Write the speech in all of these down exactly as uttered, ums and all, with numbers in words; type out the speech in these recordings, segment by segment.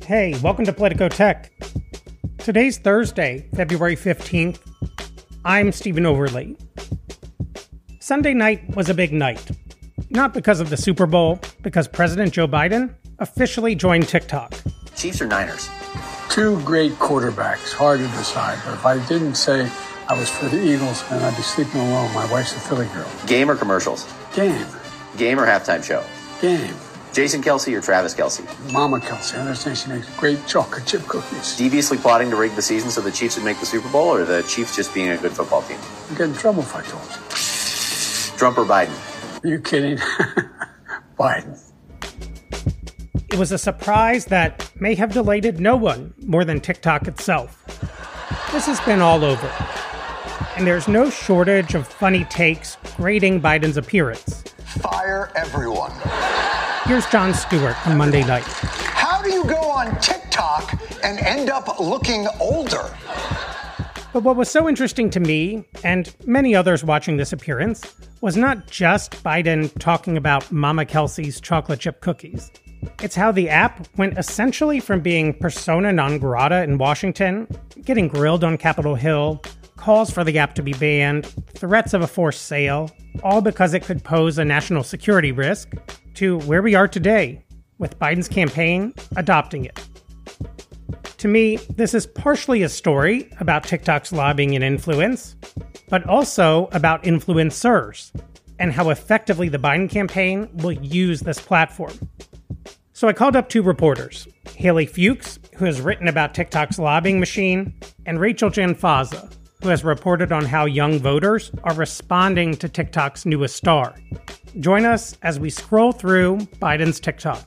Hey, welcome to Politico Tech. Today's Thursday, February fifteenth. I'm Stephen Overley. Sunday night was a big night. Not because of the Super Bowl, because President Joe Biden officially joined TikTok. Chiefs or Niners? Two great quarterbacks, hard to decide. But if I didn't say I was for the Eagles, then I'd be sleeping alone. My wife's a Philly girl. Game or commercials? Game. Game or halftime show? Game. Jason Kelce or Travis Kelce? Mama Kelce. I understand she makes great chocolate chip cookies. Deviously plotting to rig the season so the Chiefs would make the Super Bowl, or the Chiefs just being a good football team? I'd get in trouble if I told you. Trump or Biden? Are you kidding? Biden. It was a surprise that may have delighted no one more than TikTok itself. This has been all over. And there's no shortage of funny takes grading Biden's appearance. Fire everyone. Here's Jon Stewart on Monday night. How do you go on TikTok and end up looking older? But what was so interesting to me, and many others watching this appearance, was not just Biden talking about Mama Kelce's chocolate chip cookies. It's how the app went essentially from being persona non grata in Washington, getting grilled on Capitol Hill, calls for the app to be banned, threats of a forced sale, all because it could pose a national security risk, to where we are today, with Biden's campaign adopting it. To me, this is partially a story about TikTok's lobbying and influence, but also about influencers and how effectively the Biden campaign will use this platform. So I called up two reporters, Haley Fuchs, who has written about TikTok's lobbying machine, and Rachel Janfazza, who has reported on how young voters are responding to TikTok's newest star. Join us as we scroll through Biden's TikTok.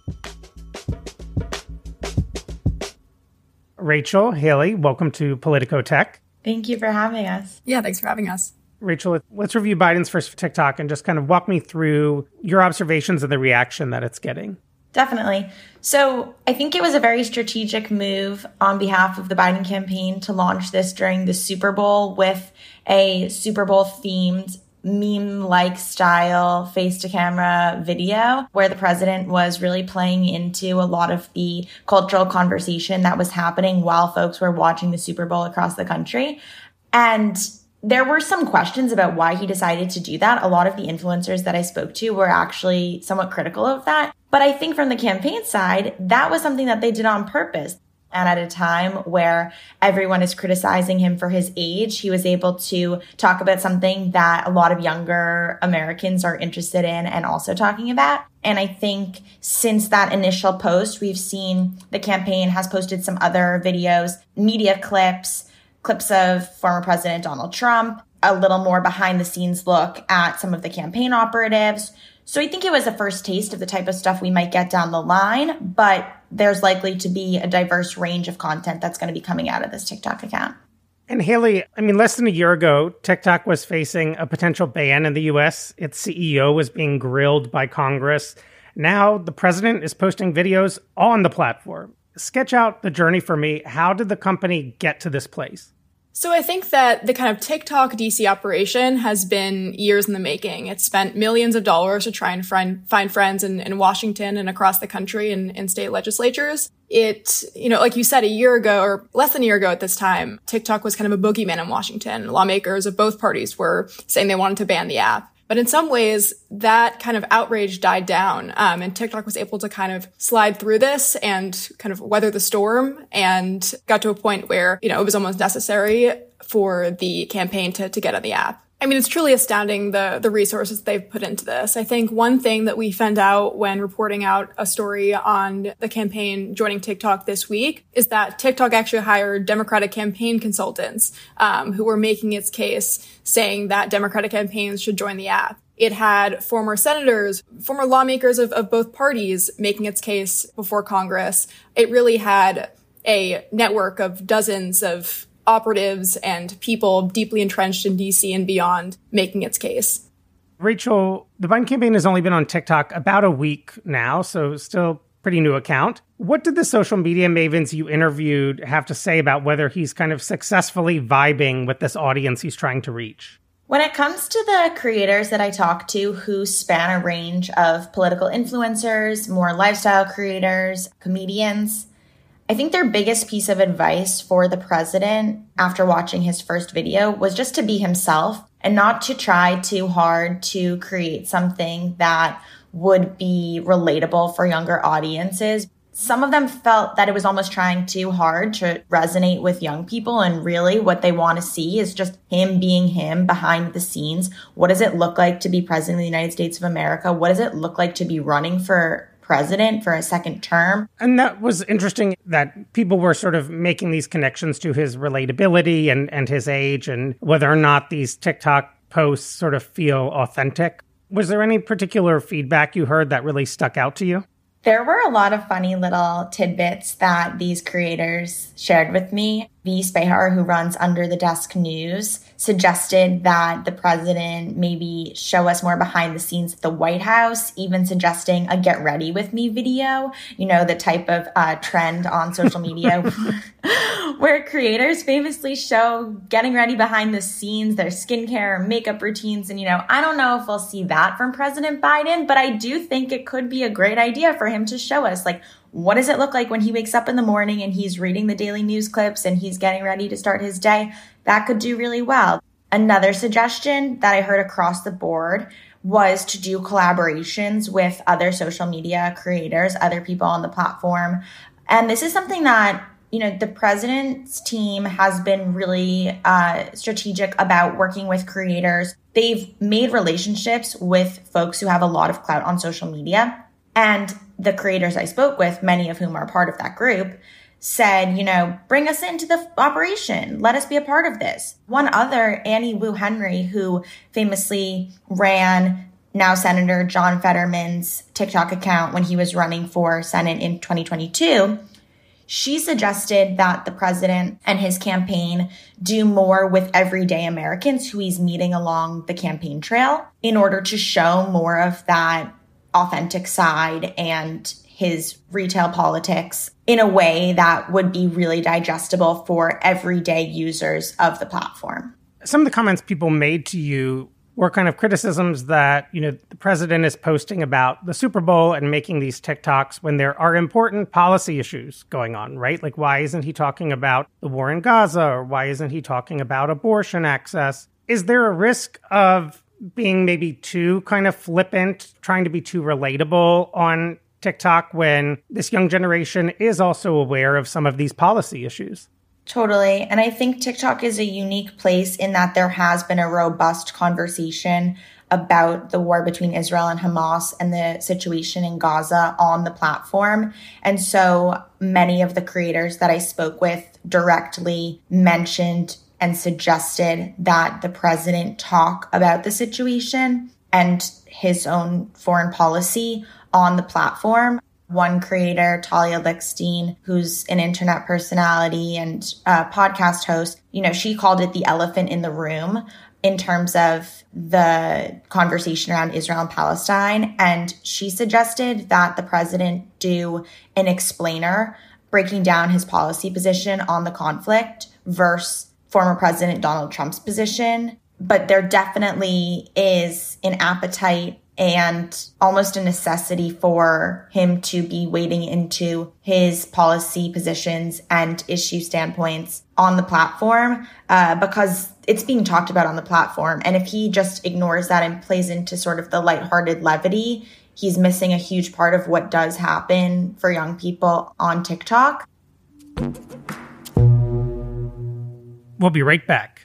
Rachel, Haley, welcome to Politico Tech. Thank you for having us. Yeah, thanks for having us. Rachel, let's review Biden's first TikTok and just kind of walk me through your observations of the reaction that it's getting. Definitely. So I think it was a very strategic move on behalf of the Biden campaign to launch this during the Super Bowl with a Super Bowl themed meme-like style face-to-camera video where the president was really playing into a lot of the cultural conversation that was happening while folks were watching the Super Bowl across the country. And there were some questions about why he decided to do that. A lot of the influencers that I spoke to were actually somewhat critical of that. But I think from the campaign side, that was something that they did on purpose. And at a time where everyone is criticizing him for his age, he was able to talk about something that a lot of younger Americans are interested in and also talking about. And I think since that initial post, we've seen the campaign has posted some other videos, media clips, clips of former President Donald Trump, a little more behind the scenes look at some of the campaign operatives. So I think it was a first taste of the type of stuff we might get down the line, but there's likely to be a diverse range of content that's going to be coming out of this TikTok account. And Haley, I mean, less than a year ago, TikTok was facing a potential ban in the U S. Its C E O was being grilled by Congress. Now the president is posting videos on the platform. Sketch out the journey for me. How did the company get to this place? So I think that the kind of TikTok D C operation has been years in the making. It's spent millions of dollars to try and find, find friends in, in Washington and across the country and in state legislatures. It, you know, like you said, a year ago or less than a year ago at this time, TikTok was kind of a boogeyman in Washington. Lawmakers of both parties were saying they wanted to ban the app. But in some ways, that kind of outrage died down, um, and TikTok was able to kind of slide through this and kind of weather the storm and got to a point where, you know, it was almost necessary for the campaign to, to get on the app. I mean, it's truly astounding the the resources they've put into this. I think one thing that we found out when reporting out a story on the campaign joining TikTok this week is that TikTok actually hired Democratic campaign consultants um, who were making its case, saying that Democratic campaigns should join the app. It had former senators, former lawmakers of, of both parties making its case before Congress. It really had a network of dozens of operatives and people deeply entrenched in D C and beyond making its case. Rachel, the Biden campaign has only been on TikTok about a week now, so still pretty new account. What did the social media mavens you interviewed have to say about whether he's kind of successfully vibing with this audience he's trying to reach? When it comes to the creators that I talk to who span a range of political influencers, more lifestyle creators, comedians, I think their biggest piece of advice for the president after watching his first video was just to be himself and not to try too hard to create something that would be relatable for younger audiences. Some of them felt that it was almost trying too hard to resonate with young people, and really what they want to see is just him being him behind the scenes. What does it look like to be president of the United States of America? What does it look like to be running for president for a second term? And that was interesting that people were sort of making these connections to his relatability and, and his age and whether or not these TikTok posts sort of feel authentic. Was there any particular feedback you heard that really stuck out to you? There were a lot of funny little tidbits that these creators shared with me. V. Spehar, who runs Under the Desk News, suggested that the president maybe show us more behind the scenes at the White House, even suggesting a get ready with me video, you know, the type of uh, trend on social media where creators famously show getting ready behind the scenes, their skincare, makeup routines. And, you know, I don't know if we'll see that from President Biden, but I do think it could be a great idea for him to show us, like, what does it look like when he wakes up in the morning and he's reading the daily news clips and he's getting ready to start his day? That could do really well. Another suggestion that I heard across the board was to do collaborations with other social media creators, other people on the platform. And this is something that, you know, the president's team has been really uh, strategic about working with creators. They've made relationships with folks who have a lot of clout on social media. And the creators I spoke with, many of whom are part of that group, said, you know, bring us into the operation. Let us be a part of this. One other, Annie Wu Henry, who famously ran now Senator John Fetterman's TikTok account when he was running for Senate in twenty twenty-two, she suggested that the president and his campaign do more with everyday Americans who he's meeting along the campaign trail in order to show more of that authentic side and his retail politics in a way that would be really digestible for everyday users of the platform. Some of the comments people made to you were kind of criticisms that, you know, the president is posting about the Super Bowl and making these TikToks when there are important policy issues going on, right? Like, why isn't he talking about the war in Gaza, or why isn't he talking about abortion access? Is there a risk of being maybe too kind of flippant, trying to be too relatable on TikTok when this young generation is also aware of some of these policy issues? Totally. And I think TikTok is a unique place in that there has been a robust conversation about the war between Israel and Hamas and the situation in Gaza on the platform. And so many of the creators that I spoke with directly mentioned and suggested that the president talk about the situation and his own foreign policy on the platform. One creator, Talia Lickstein, who's an internet personality and a podcast host, you know, she called it the elephant in the room in terms of the conversation around Israel and Palestine. And she suggested that the president do an explainer breaking down his policy position on the conflict versus former President Donald Trump's position. But there definitely is an appetite and almost a necessity for him to be wading into his policy positions and issue standpoints on the platform uh, because it's being talked about on the platform. And if he just ignores that and plays into sort of the lighthearted levity, he's missing a huge part of what does happen for young people on TikTok. We'll be right back.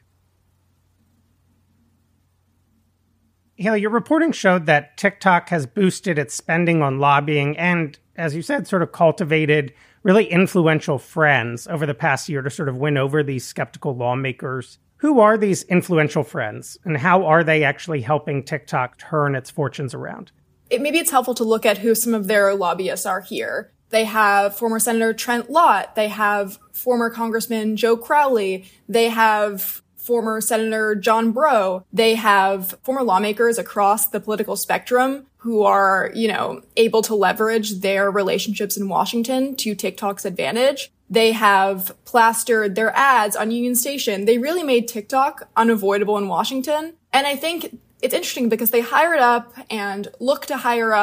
Haley, your reporting showed that TikTok has boosted its spending on lobbying and, as you said, sort of cultivated really influential friends over the past year to sort of win over these skeptical lawmakers. Who are these influential friends, and how are they actually helping TikTok turn its fortunes around? It, maybe it's helpful to look at who some of their lobbyists are here. They have former Senator Trent Lott. They have former Congressman Joe Crowley. They have former Senator John Breaux. They have former lawmakers across the political spectrum who are, you know, able to leverage their relationships in Washington to TikTok's advantage. They have plastered their ads on Union Station. They really made TikTok unavoidable in Washington. And I think it's interesting because they hired up and look to hire up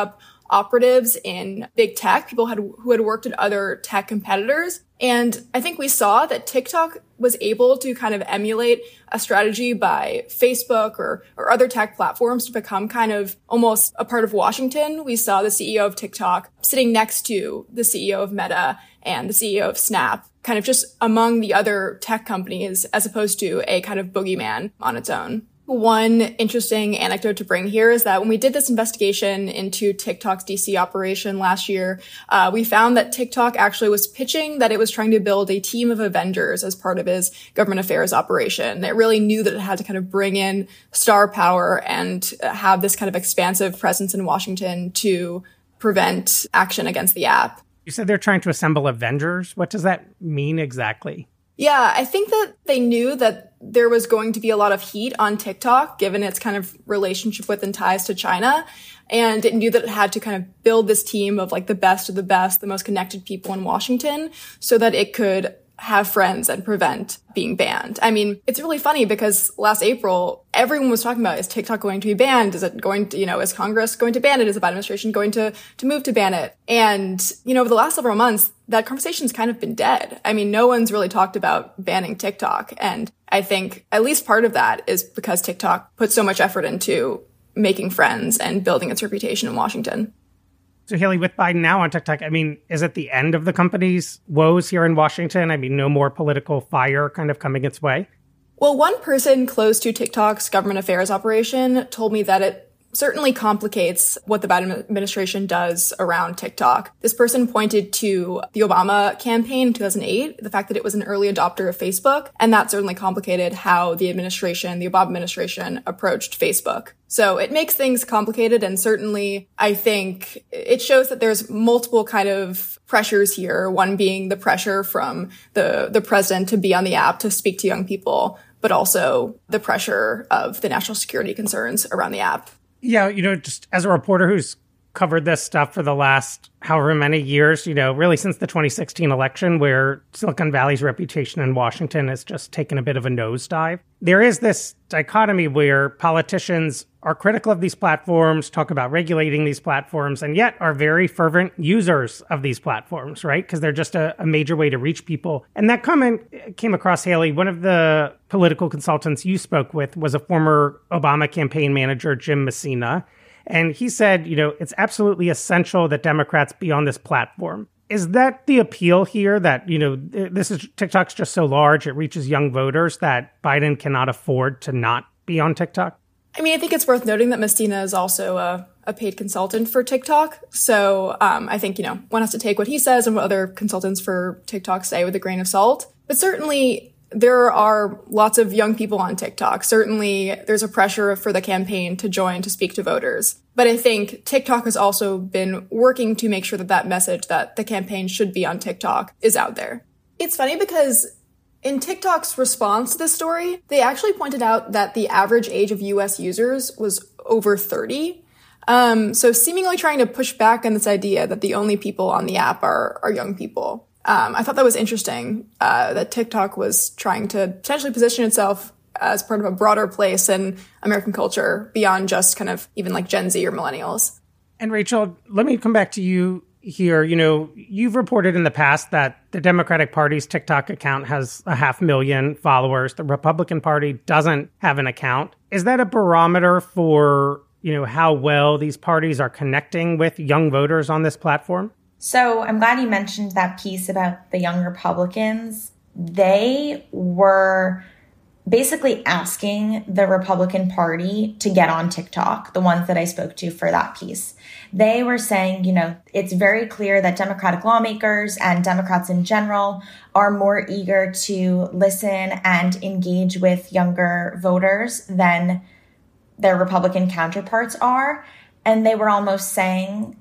operatives in big tech, people had, who had worked at other tech competitors. And I think we saw that TikTok was able to kind of emulate a strategy by Facebook or, or other tech platforms to become kind of almost a part of Washington. We saw the C E O of TikTok sitting next to the C E O of Meta and the C E O of Snap, kind of just among the other tech companies as opposed to a kind of boogeyman on its own. One interesting anecdote to bring here is that when we did this investigation into TikTok's D C operation last year, uh, we found that TikTok actually was pitching that it was trying to build a team of Avengers as part of its government affairs operation. It really knew that it had to kind of bring in star power and have this kind of expansive presence in Washington to prevent action against the app. You said they're trying to assemble Avengers. What does that mean exactly? Yeah, I think that they knew that there was going to be a lot of heat on TikTok, given its kind of relationship with and ties to China. And it knew that it had to kind of build this team of like the best of the best, the most connected people in Washington so that it could have friends and prevent being banned. I mean, it's really funny because last April, everyone was talking about, is TikTok going to be banned? Is it going to, you know, is Congress going to ban it? Is the Biden administration going to, to move to ban it? And, you know, over the last several months, that conversation's kind of been dead. I mean, no one's really talked about banning TikTok. And I think at least part of that is because TikTok put so much effort into making friends and building its reputation in Washington. So, Haley, with Biden now on TikTok, I mean, is it the end of the company's woes here in Washington? I mean, no more political fire kind of coming its way? Well, one person close to TikTok's government affairs operation told me that it certainly complicates what the Biden administration does around TikTok. This person pointed to the Obama campaign in two thousand eight, the fact that it was an early adopter of Facebook, and that certainly complicated how the administration, the Obama administration, approached Facebook. So it makes things complicated, and certainly I think it shows that there's multiple kind of pressures here, one being the pressure from the, the president to be on the app to speak to young people, but also the pressure of the national security concerns around the app. Yeah, you know, just as a reporter who's covered this stuff for the last however many years, you know, really since the twenty sixteen election, where Silicon Valley's reputation in Washington has just taken a bit of a nosedive. There is this dichotomy where politicians are critical of these platforms, talk about regulating these platforms, and yet are very fervent users of these platforms, right? Because they're just a, a major way to reach people. And that comment came across, Haley. One of the political consultants you spoke with was a former Obama campaign manager, Jim Messina. And he said, you know, it's absolutely essential that Democrats be on this platform. Is that the appeal here, that, you know, this is TikTok's just so large, it reaches young voters, that Biden cannot afford to not be on TikTok? I mean, I think it's worth noting that Messina is also a, a paid consultant for TikTok. So um, I think, you know, one has to take what he says and what other consultants for TikTok say with a grain of salt. But certainly there are lots of young people on TikTok. Certainly there's a pressure for the campaign to join to speak to voters. But I think TikTok has also been working to make sure that that message that the campaign should be on TikTok is out there. It's funny because in TikTok's response to this story, they actually pointed out that the average age of U S users was over thirty. Um, so seemingly trying to push back on this idea that the only people on the app are, are young people. Um, I thought that was interesting, uh, that TikTok was trying to potentially position itself as part of a broader place in American culture beyond just kind of even like Gen Z or millennials. And Rachel, let me come back to you here. You know, you've reported in the past that the Democratic Party's TikTok account has a half million followers. The Republican Party doesn't have an account. Is that a barometer for, you know, how well these parties are connecting with young voters on this platform? So I'm glad you mentioned that piece about the young Republicans. They were basically asking the Republican Party to get on TikTok, the ones that I spoke to for that piece. They were saying, you know, it's very clear that Democratic lawmakers and Democrats in general are more eager to listen and engage with younger voters than their Republican counterparts are. And they were almost saying,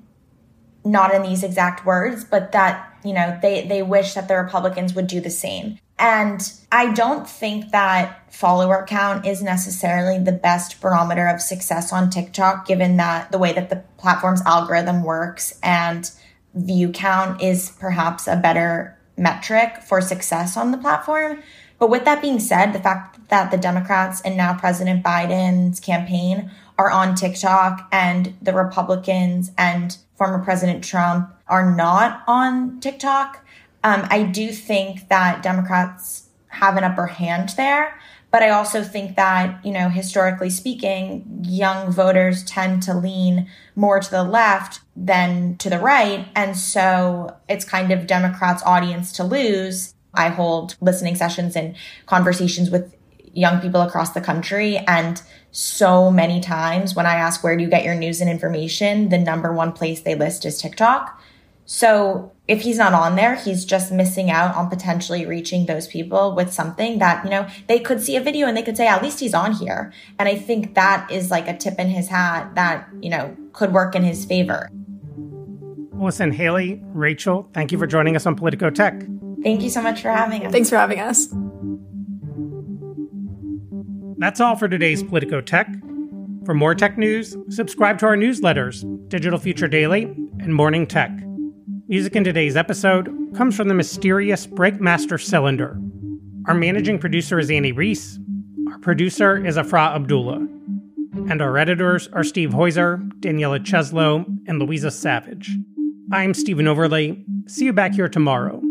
not in these exact words, but that, you know, they, they wish that the Republicans would do the same. And I don't think that follower count is necessarily the best barometer of success on TikTok, given that the way that the platform's algorithm works, and view count is perhaps a better metric for success on the platform. But with that being said, the fact that the Democrats and now President Biden's campaign are on TikTok and the Republicans and former President Trump are not on TikTok. Um, I do think that Democrats have an upper hand there. But I also think that, you know, historically speaking, young voters tend to lean more to the left than to the right. And so it's kind of Democrats' audience to lose. I hold listening sessions and conversations with young people across the country. And so many times when I ask, where do you get your news and information? The number one place they list is TikTok. So if he's not on there, he's just missing out on potentially reaching those people with something that, you know, they could see a video and they could say, at least he's on here. And I think that is like a tip in his hat that, you know, could work in his favor. Listen, Haley, Rachel, thank you for joining us on Politico Tech. Thank you so much for having us. Thanks for having us. That's all for today's Politico Tech. For more tech news, subscribe to our newsletters, Digital Future Daily and Morning Tech. Music in today's episode comes from the mysterious Breakmaster Cylinder. Our managing producer is Annie Reese. Our producer is Afra Abdullah. And our editors are Steve Heuser, Daniela Cheslow, and Louisa Savage. I'm Stephen Overley. See you back here tomorrow